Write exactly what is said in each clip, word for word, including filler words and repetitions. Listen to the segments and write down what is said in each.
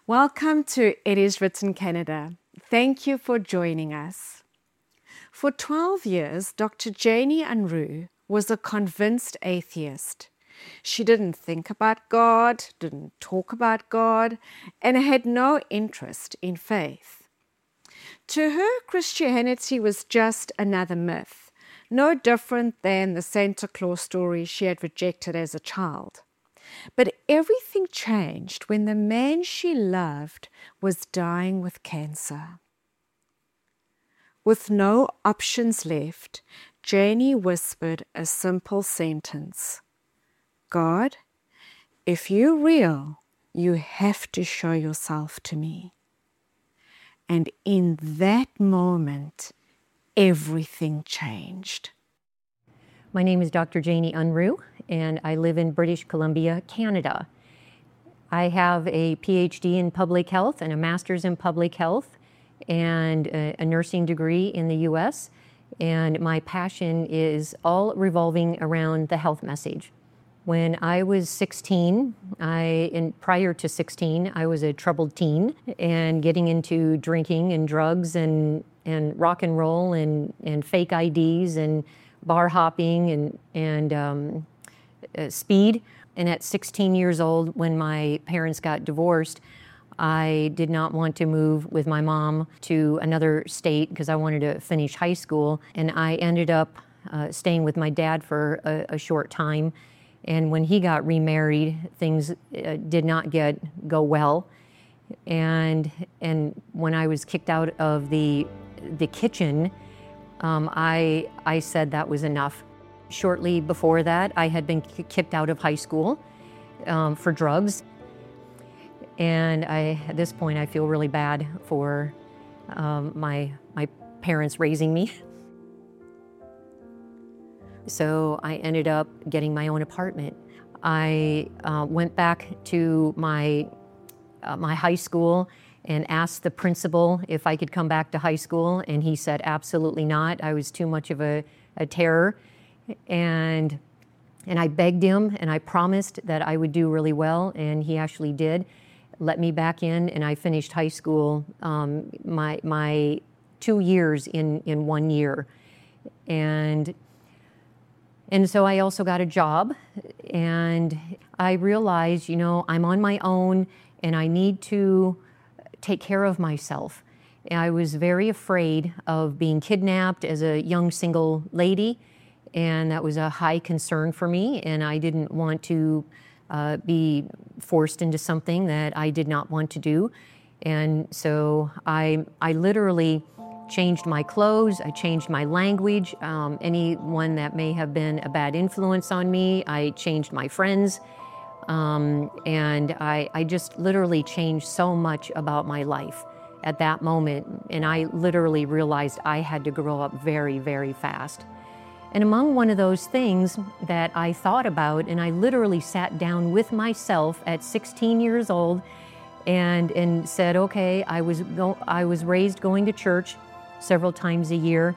Welcome to It Is Written Canada. Thank you for joining us. For twelve years, Doctor Janie Unruh was a convinced atheist. She didn't think about God, didn't talk about God, and had no interest in faith. To her, Christianity was just another myth, no different than the Santa Claus story she had rejected as a child. But everything changed when the man she loved was dying with cancer. With no options left, Janie whispered a simple sentence: God, if you're real, you have to show yourself to me. And in that moment, everything changed. My name is Doctor Janie Unruh, and I live in British Columbia, Canada. I have a P H D in public health and a master's in public health and a, a nursing degree in the U S, and my passion is all revolving around the health message. When I was sixteen, I, and prior to sixteen, I was a troubled teen and getting into drinking and drugs and, and rock and roll and, and fake I Ds and bar hopping and, and um, uh, speed. And at sixteen years old, when my parents got divorced, I did not want to move with my mom to another state because I wanted to finish high school. And I ended up uh, staying with my dad for a, a short time. And when he got remarried, things uh, did not get go well. And and when I was kicked out of the the kitchen, um, I I said that was enough. Shortly before that, I had been k- kicked out of high school um, for drugs. And I, at this point, I feel really bad for um, my my parents raising me. So I ended up getting my own apartment. I uh, went back to my uh, my high school and asked the principal if I could come back to high school, and he said absolutely not. I was too much of a, a terror, and and I begged him, and I promised that I would do really well, and he actually did. Let me back in, and I finished high school, um, my my two years in, in one year. And and so I also got a job, and I realized, you know, I'm on my own, and I need to take care of myself. I was very afraid of being kidnapped as a young single lady, and that was a high concern for me, and I didn't want to Uh, be forced into something that I did not want to do. And so I, I literally changed my clothes, I changed my language. Um, anyone that may have been a bad influence on me, I changed my friends. Um, and I, I just literally changed so much about my life at that moment. And I literally realized I had to grow up very, very fast. And among one of those things that I thought about, and I literally sat down with myself at sixteen years old and, and said, okay, I was, go, I was raised going to church several times a year.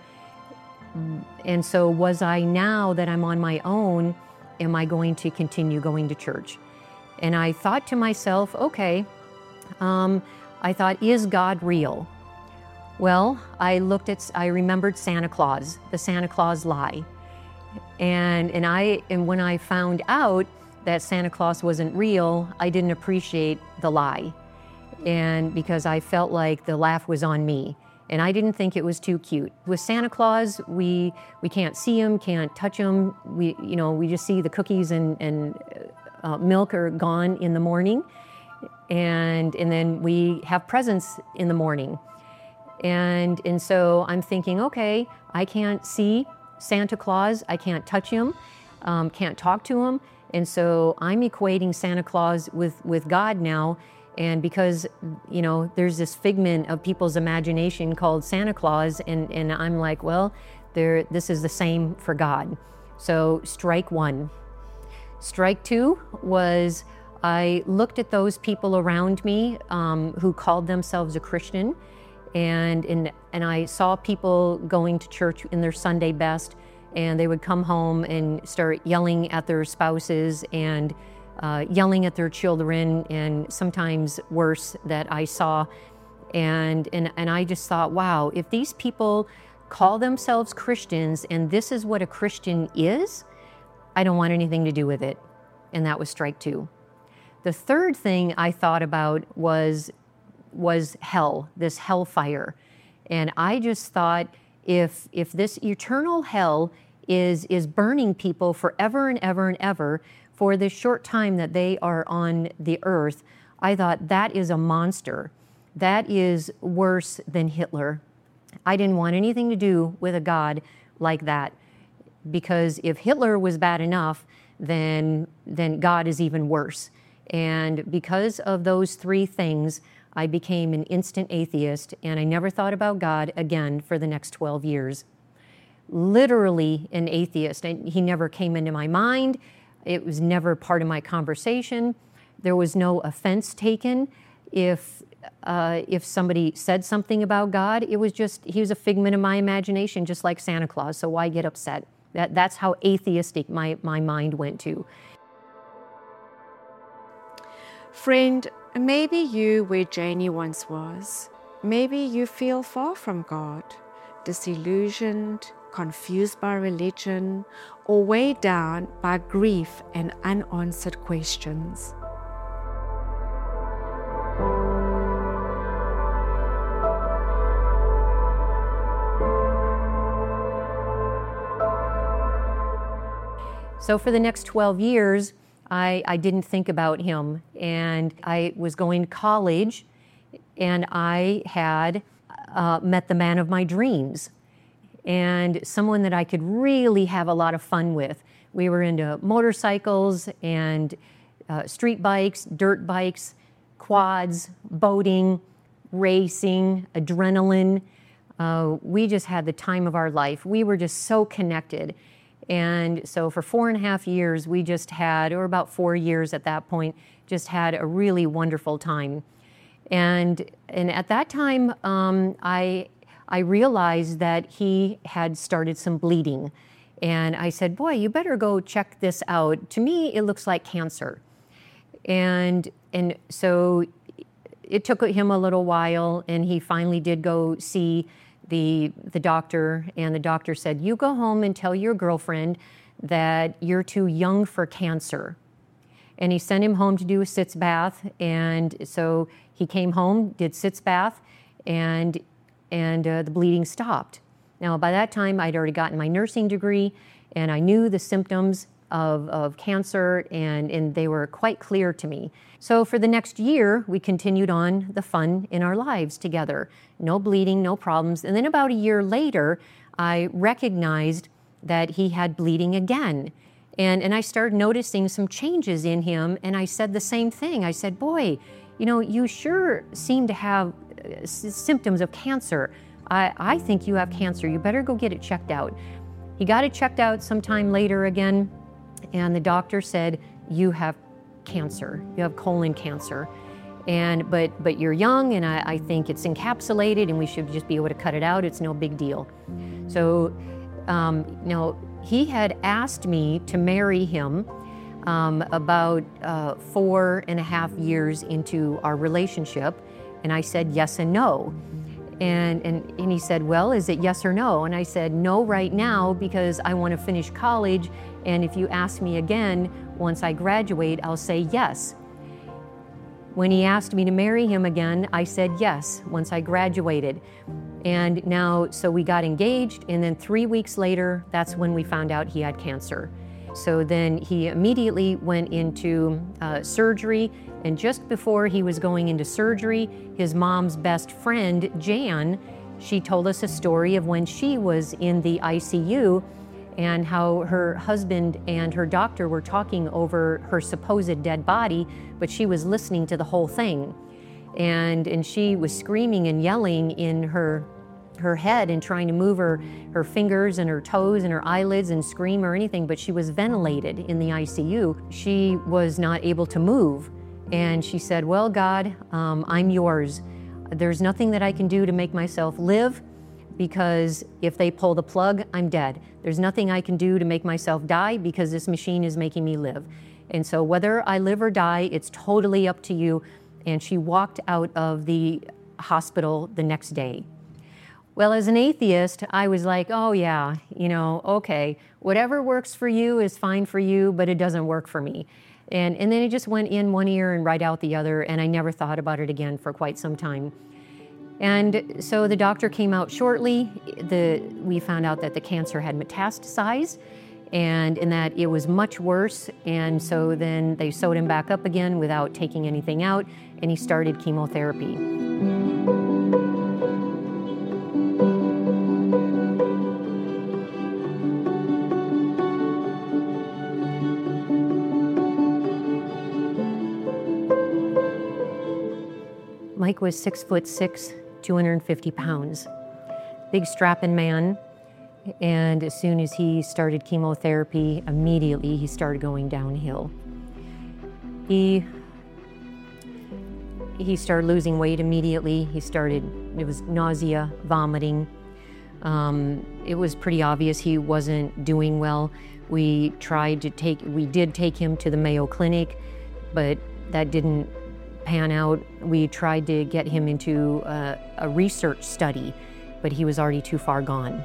And so was I, now that I'm on my own, am I going to continue going to church? And I thought to myself, okay, um, I thought, is God real? Well, I looked at, I remembered Santa Claus, the Santa Claus lie. And and I and when I found out that Santa Claus wasn't real, I didn't appreciate the lie. And because I felt like the laugh was on me. And I didn't think it was too cute. With Santa Claus, we we can't see him, can't touch him. We you know, we just see the cookies and, and uh, milk are gone in the morning. And and then we have presents in the morning. And and so I'm thinking, okay, I can't see Santa Claus, I can't touch him, um, can't talk to him, and so I'm equating Santa Claus with, with God now, and because, you know, there's this figment of people's imagination called Santa Claus, and, and I'm like, well, there, this is the same for God. So strike one. Strike two was I looked at those people around me um, who called themselves a Christian, And, and and I saw people going to church in their Sunday best, and they would come home and start yelling at their spouses and uh, yelling at their children, and sometimes worse that I saw. And, and, and I just thought, wow, if these people call themselves Christians and this is what a Christian is, I don't want anything to do with it. And that was strike two. The third thing I thought about was, was hell, this hellfire. And I just thought, if, if this eternal hell is, is burning people forever and ever and ever for this short time that they are on the earth, I thought that is a monster. That is worse than Hitler. I didn't want anything to do with a God like that, because if Hitler was bad enough, then, then God is even worse. And because of those three things, I became an instant atheist, and I never thought about God again for the next twelve years. Literally an atheist. And he never came into my mind. It was never part of my conversation. There was no offense taken if uh, if somebody said something about God. It was just, he was a figment of my imagination, just like Santa Claus, so why get upset? That, that's how atheistic my, my mind went to. Friend, maybe you where Janie once was. Maybe you feel far from God, disillusioned, confused by religion, or weighed down by grief and unanswered questions. So for the next twelve years, I, I didn't think about him, and I was going to college, and I had uh, met the man of my dreams, and someone that I could really have a lot of fun with. We were into motorcycles and uh, street bikes, dirt bikes, quads, boating, racing, adrenaline. Uh, we just had the time of our life. We were just so connected. And so for four and a half years, we just had, or about four years at that point, just had a really wonderful time. And, and at that time, um, I, I realized that he had started some bleeding. And I said, boy, you better go check this out. To me, it looks like cancer. And, and so it took him a little while, and he finally did go see the, the doctor, and the doctor said, you go home and tell your girlfriend that you're too young for cancer. And he sent him home to do a sitz bath, and so he came home, did sitz bath, and, and uh, the bleeding stopped. Now, by that time, I'd already gotten my nursing degree, and I knew the symptoms of, of cancer, and, and they were quite clear to me. So for the next year, we continued on the fun in our lives together. No bleeding, no problems. And then about a year later, I recognized that he had bleeding again. And, and I started noticing some changes in him, and I said the same thing. I said, boy, you know, you sure seem to have uh, symptoms of cancer. I, I think you have cancer. You better go get it checked out. He got it checked out sometime later again, and the doctor said, you have cancer. You have colon cancer. And, but, but you're young, and I, I think it's encapsulated, and we should just be able to cut it out. It's no big deal. So, um, you know, he had asked me to marry him um, about uh, four and a half years into our relationship, and I said yes and no. And, and, and he said, well, is it yes or no? And I said, no right now, because I want to finish college, and if you ask me again, once I graduate, I'll say yes. When he asked me to marry him again, I said yes, once I graduated. And now, so we got engaged, and then three weeks later, that's when we found out he had cancer. So then he immediately went into uh, surgery, and just before he was going into surgery, his mom's best friend, Jan, she told us a story of when she was in the I C U and how her husband and her doctor were talking over her supposed dead body, but she was listening to the whole thing. And, and she was screaming and yelling in her, her head and trying to move her, her fingers and her toes and her eyelids and scream or anything, but she was ventilated in the I C U. She was not able to move. And she said, well, God, um, I'm yours. There's nothing that I can do to make myself live, because if they pull the plug, I'm dead. There's nothing I can do to make myself die, because this machine is making me live. And so whether I live or die, it's totally up to you. And she walked out of the hospital the next day. Well, as an atheist, I was like, oh yeah, you know, okay, whatever works for you is fine for you, but it doesn't work for me. And, and then it just went in one ear and right out the other, and I never thought about it again for quite some time. And so the doctor came out shortly. The, we found out that the cancer had metastasized, and in that it was much worse. And so then they sewed him back up again without taking anything out, and he started chemotherapy. Mike was six foot six, two hundred fifty pounds, big strapping man. And as soon as he started chemotherapy, immediately he started going downhill. He, he started losing weight immediately. He started, it was nausea, vomiting. Um, it was pretty obvious he wasn't doing well. We tried to take, we did take him to the Mayo Clinic, but that didn't pan out. We tried to get him into a, a research study, but he was already too far gone.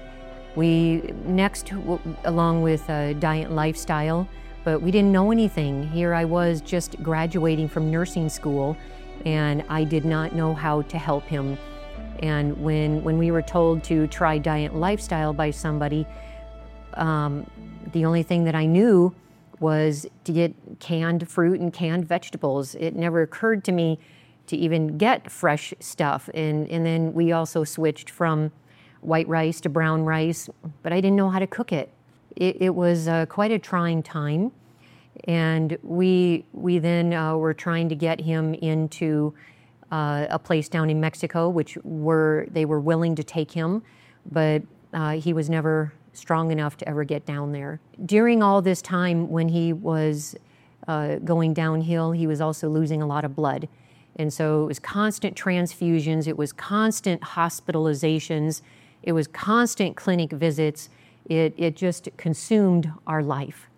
We next, along with uh, diet and lifestyle, but we didn't know anything. Here I was just graduating from nursing school, and I did not know how to help him. And when, when we were told to try diet and lifestyle by somebody, um, the only thing that I knew was to get canned fruit and canned vegetables. It never occurred to me to even get fresh stuff. And, and then we also switched from white rice to brown rice, but I didn't know how to cook it. It, it was uh, quite a trying time. And we, we then uh, were trying to get him into uh, a place down in Mexico, which were, they were willing to take him, but uh, he was never strong enough to ever get down there. During all this time when he was uh, going downhill, he was also losing a lot of blood. And so it was constant transfusions, it was constant hospitalizations, it was constant clinic visits. It, it just consumed our life.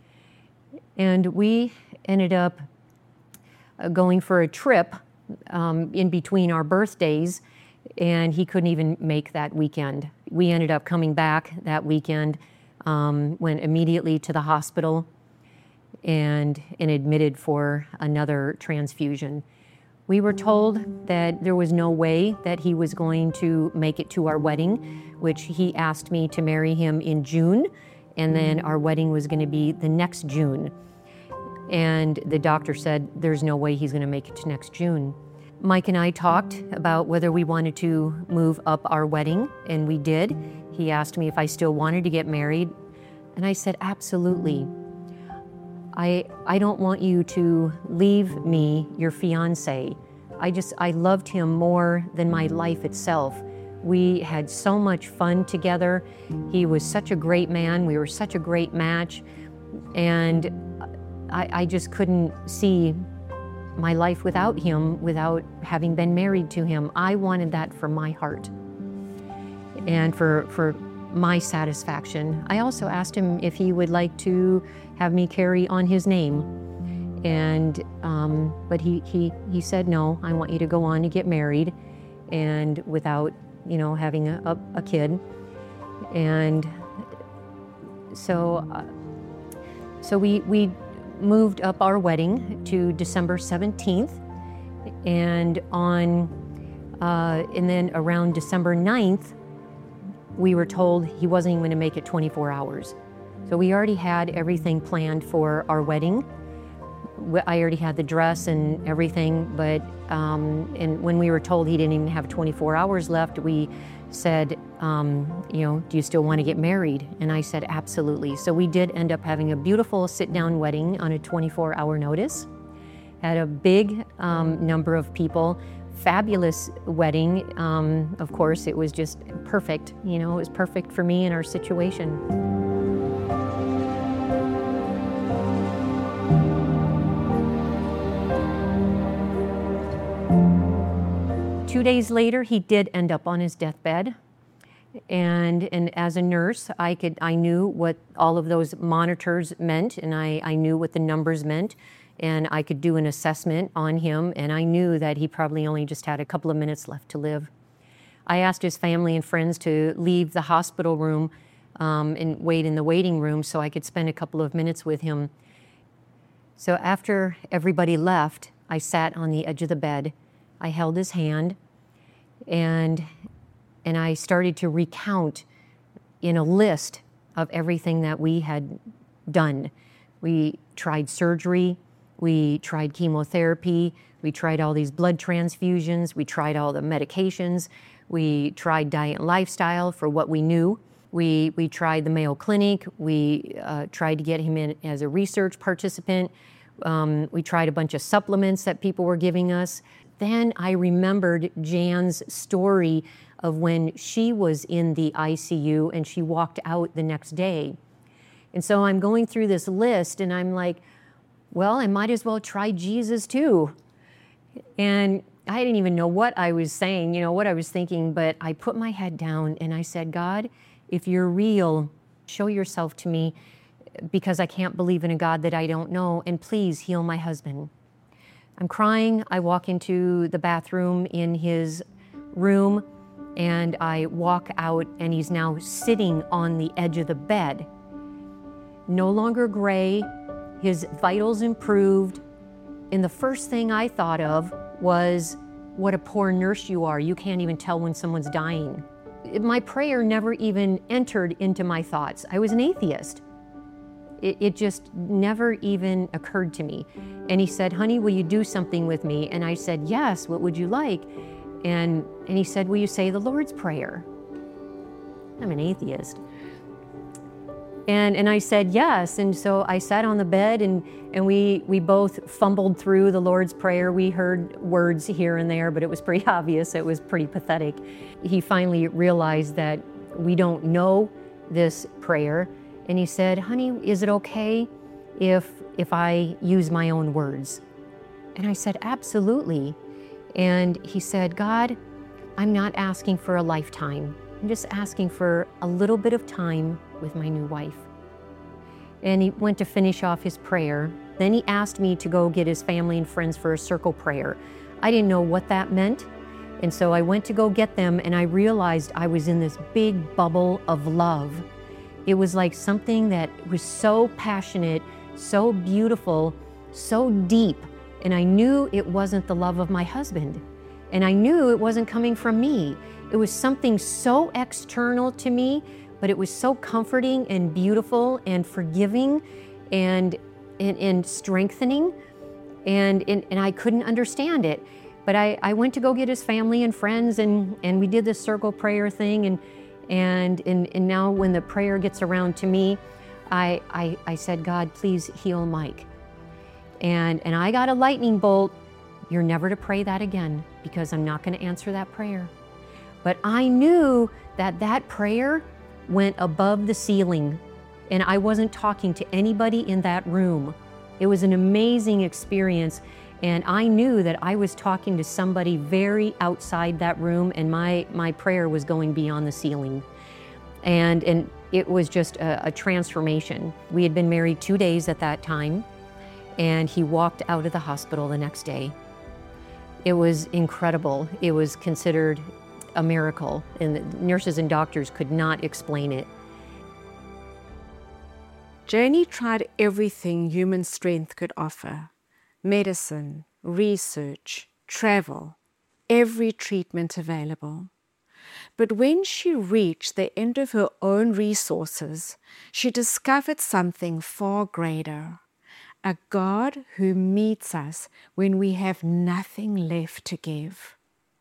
And we ended up uh, going for a trip um, in between our birthdays, and he couldn't even make that weekend. We ended up coming back that weekend, um, went immediately to the hospital and, and admitted for another transfusion. We were told that there was no way that he was going to make it to our wedding, which he asked me to marry him in June, and then our wedding was going to be the next June. And the doctor said, there's no way he's going to make it to next June. Mike and I talked about whether we wanted to move up our wedding, and we did. He asked me if I still wanted to get married, and I said, absolutely. I, I don't want you to leave me, your fiance. I just, I loved him more than my life itself. We had so much fun together. He was such a great man. We were such a great match. And I, I just couldn't see my life without him, without having been married to him. I wanted that for my heart and for, for my satisfaction. I also asked him if he would like to have me carry on his name. And, um, but he, he, he said, no, I want you to go on and get married and without, you know, having a, a, a kid. And so, uh, so we, we moved up our wedding to December seventeenth. And on, uh, and then around December ninth, we were told he wasn't even going to make it twenty-four hours. So we already had everything planned for our wedding. I already had the dress and everything, but um, and when we were told he didn't even have twenty-four hours left, we said, um, you know, do you still want to get married? And I said, absolutely. So we did end up having a beautiful sit-down wedding on a twenty-four hour notice. Had a big um, number of people. Fabulous wedding. Um, of course, it was just perfect. You know, it was perfect for me and our situation. Two days later, he did end up on his deathbed. And, and as a nurse, I could I knew what all of those monitors meant, and I, I knew what the numbers meant, and I could do an assessment on him, and I knew that he probably only just had a couple of minutes left to live. I asked his family and friends to leave the hospital room um, and wait in the waiting room so I could spend a couple of minutes with him. So after everybody left, I sat on the edge of the bed. I held his hand, and and I started to recount in a list of everything that we had done. We tried surgery, we tried chemotherapy, we tried all these blood transfusions, we tried all the medications, we tried diet and lifestyle for what we knew. We, we tried the Mayo Clinic, we uh, tried to get him in as a research participant. Um, we tried a bunch of supplements that people were giving us. Then I remembered Jan's story of when she was in the I C U and she walked out the next day. And so I'm going through this list and I'm like, well, I might as well try Jesus too. And I didn't even know what I was saying, you know, what I was thinking, but I put my head down and I said, God, if you're real, show yourself to me, because I can't believe in a God that I don't know, and please heal my husband. I'm crying. I walk into the bathroom in his room, and I walk out, and he's now sitting on the edge of the bed. No longer gray, his vitals improved, and the first thing I thought of was, what a poor nurse you are. You can't even tell when someone's dying. My prayer never even entered into my thoughts. I was an atheist. It, it just never even occurred to me. And he said, honey, will you do something with me? And I said, yes, what would you like? And, and he said, will you say the Lord's Prayer? I'm an atheist. And, and I said, yes. And so I sat on the bed and, and we, we both fumbled through the Lord's Prayer. We heard words here and there, but it was pretty obvious. It was pretty pathetic. He finally realized that we don't know this prayer. And he said, honey, is it okay if, if I use my own words? And I said, absolutely. And he said, God, I'm not asking for a lifetime. I'm just asking for a little bit of time with my new wife. And he went to finish off his prayer. Then he asked me to go get his family and friends for a circle prayer. I didn't know what that meant. And so I went to go get them, and I realized I was in this big bubble of love. It was like something that was so passionate, so beautiful, so deep. And I knew it wasn't the love of my husband. And I knew it wasn't coming from me. It was something so external to me, but it was so comforting and beautiful and forgiving and, and, and strengthening. And, and, and I couldn't understand it. But I, I went to go get his family and friends, and, and we did this circle prayer thing. And, and, and, and now when the prayer gets around to me, I, I, I said, God, please heal Mike. And, and I got a lightning bolt. You're never to pray that again, because I'm not going to answer that prayer. But I knew that that prayer went above the ceiling, and I wasn't talking to anybody in that room. It was an amazing experience, and I knew that I was talking to somebody very outside that room, and my, my prayer was going beyond the ceiling. And, and it was just a, a transformation. We had been married two days at that time, and he walked out of the hospital the next day. It was incredible. It was considered a miracle, and the nurses and doctors could not explain it. Janie tried everything human strength could offer: medicine, research, travel, every treatment available. But when she reached the end of her own resources, she discovered something far greater: a God who meets us when we have nothing left to give.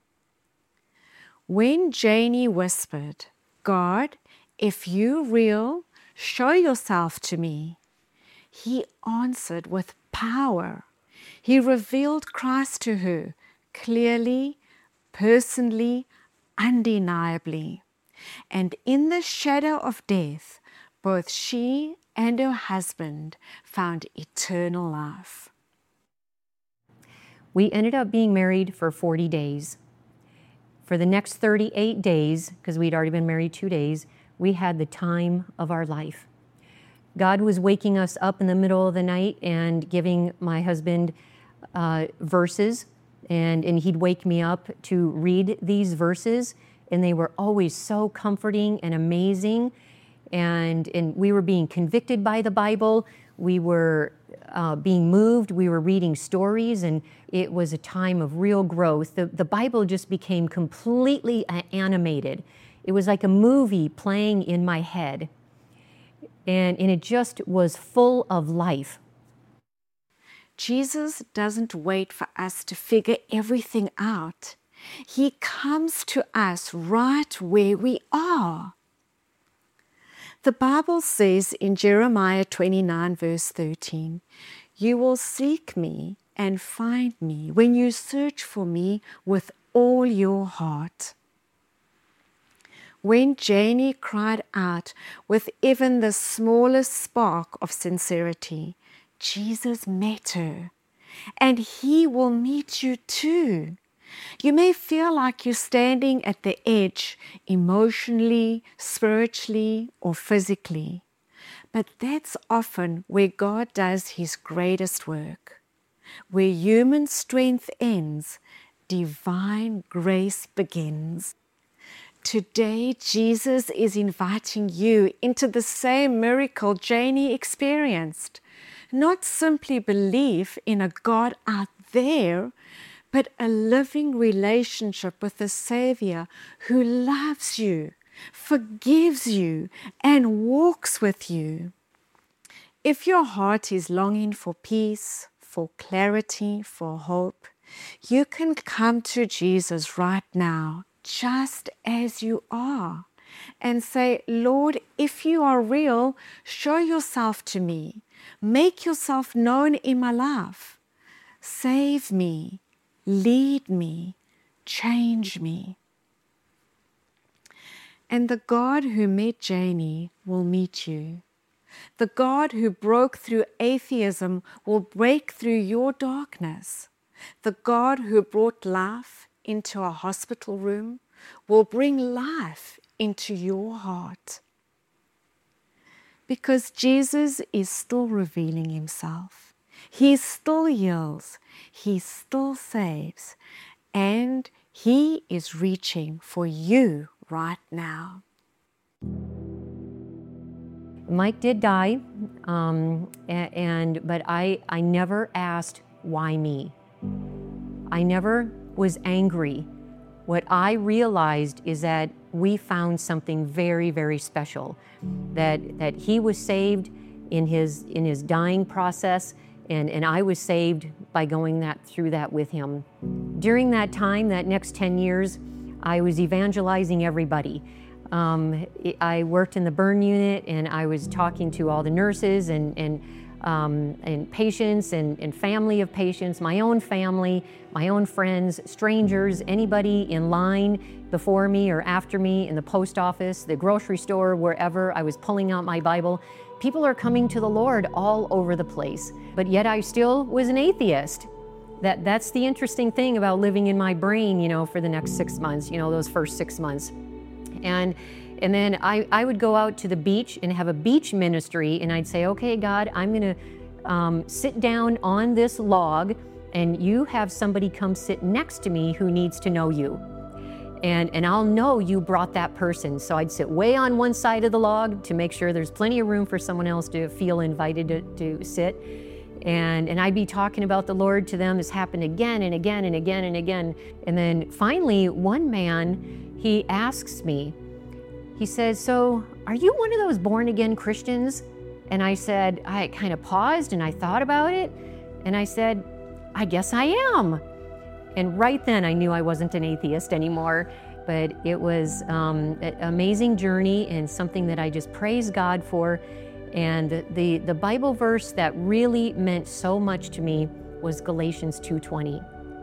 When Janie whispered, God, if you're real, show yourself to me, he answered with power. He revealed Christ to her clearly, personally, undeniably. And in the shadow of death, both she and her husband found eternal life. We ended up being married for forty days. For the next thirty-eight days, because we'd already been married two days, we had the time of our life. God was waking us up in the middle of the night and giving my husband uh, verses, and, and he'd wake me up to read these verses, and they were always so comforting and amazing. And, and we were being convicted by the Bible. We were uh, being moved. We were reading stories, and it was a time of real growth. The, the Bible just became completely animated. It was like a movie playing in my head, and, and it just was full of life. Jesus doesn't wait for us to figure everything out. He comes to us right where we are. The Bible says in Jeremiah twenty-nine, verse thirteen, "You will seek me and find me when you search for me with all your heart." When Janie cried out with even the smallest spark of sincerity, Jesus met her, and He will meet you too. You may feel like you're standing at the edge emotionally, spiritually, or physically, but that's often where God does His greatest work. Where human strength ends, divine grace begins. Today, Jesus is inviting you into the same miracle Janie experienced. Not simply belief in a God out there, but a living relationship with a Savior who loves you, forgives you, and walks with you. If your heart is longing for peace, for clarity, for hope, you can come to Jesus right now, just as you are, and say, "Lord, if you are real, show yourself to me. Make yourself known in my life. Save me. Lead me, change me." And the God who met Janie will meet you. The God who broke through atheism will break through your darkness. The God who brought life into a hospital room will bring life into your heart. Because Jesus is still revealing Himself. He still heals, He still saves, and He is reaching for you right now. Mike did die, um, and, and but I, I never asked why me. I never was angry. What I realized is that we found something very, very special, that that he was saved in his in his dying process. And, and I was saved by going that through that with him. During that time, that next ten years, I was evangelizing everybody. Um, I worked in the burn unit, and I was talking to all the nurses and, and, um, and patients and, and family of patients, my own family, my own friends, strangers, anybody in line before me or after me, in the post office, the grocery store, wherever. I was pulling out my Bible. People are coming to the Lord all over the place, but yet I still was an atheist. That, that's the interesting thing about living in my brain, you know, for the next six months, you know, those first six months. And, and then I, I would go out to the beach and have a beach ministry, and I'd say, "Okay, God, I'm gonna um, sit down on this log, and you have somebody come sit next to me who needs to know you. And, and I'll know you brought that person." So I'd sit way on one side of the log to make sure there's plenty of room for someone else to feel invited to, to sit. And, and I'd be talking about the Lord to them. This happened again and again and again and again. And then finally, one man, he asks me, he says, "So are you one of those born-again Christians?" And I said, I kind of paused and I thought about it. And I said, "I guess I am." And right then I knew I wasn't an atheist anymore, but it was um, an amazing journey and something that I just praise God for. And the, the Bible verse that really meant so much to me was Galatians two twenty.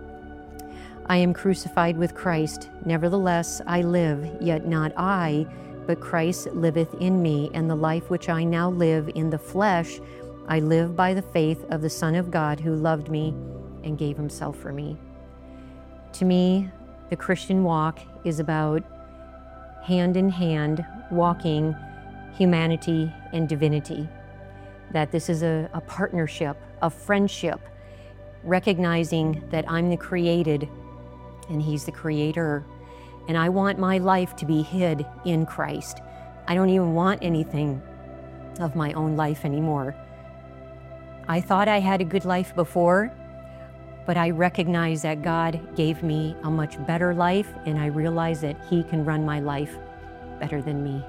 "I am crucified with Christ, nevertheless I live, yet not I, but Christ liveth in me, and the life which I now live in the flesh, I live by the faith of the Son of God who loved me and gave Himself for me." To me, the Christian walk is about hand in hand walking humanity and divinity. That this is a, a partnership, a friendship, recognizing that I'm the created and He's the creator. And I want my life to be hid in Christ. I don't even want anything of my own life anymore. I thought I had a good life before, but I recognize that God gave me a much better life, and I realize that He can run my life better than me.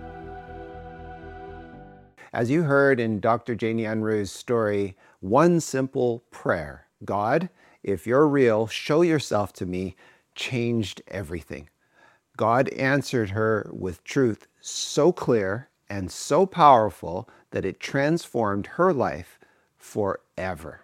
As you heard in Doctor Janie Unruh's story, one simple prayer, God, if you're real, show yourself to me, changed everything. God answered her with truth so clear and so powerful that it transformed her life forever.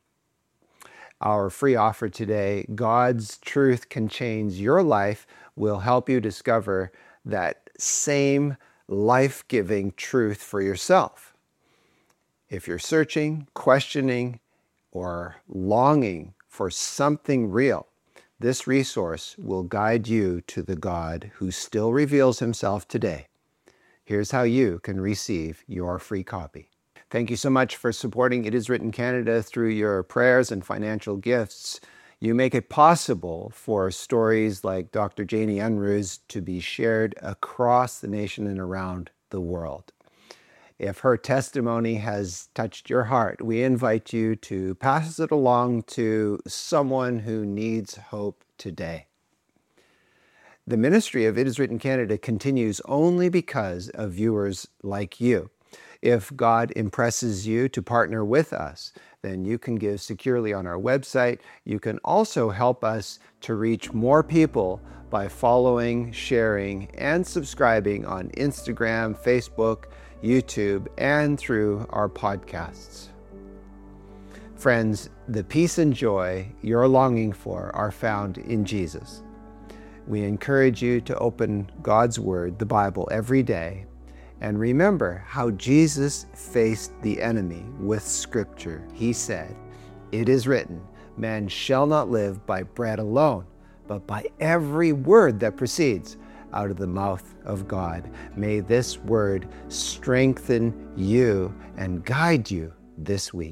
Our free offer today, God's Truth Can Change Your Life, will help you discover that same life-giving truth for yourself. If you're searching, questioning, or longing for something real, this resource will guide you to the God who still reveals Himself today. Here's how you can receive your free copy. Thank you so much for supporting It Is Written Canada through your prayers and financial gifts. You make it possible for stories like Doctor Janie Unruh's to be shared across the nation and around the world. If her testimony has touched your heart, we invite you to pass it along to someone who needs hope today. The ministry of It Is Written Canada continues only because of viewers like you. If God impresses you to partner with us, then you can give securely on our website. You can also help us to reach more people by following, sharing, and subscribing on Instagram, Facebook, YouTube, and through our podcasts. Friends, the peace and joy you're longing for are found in Jesus. We encourage you to open God's Word, the Bible, every day, and remember how Jesus faced the enemy with Scripture. He said, "It is written, man shall not live by bread alone, but by every word that proceeds out of the mouth of God." May this word strengthen you and guide you this week.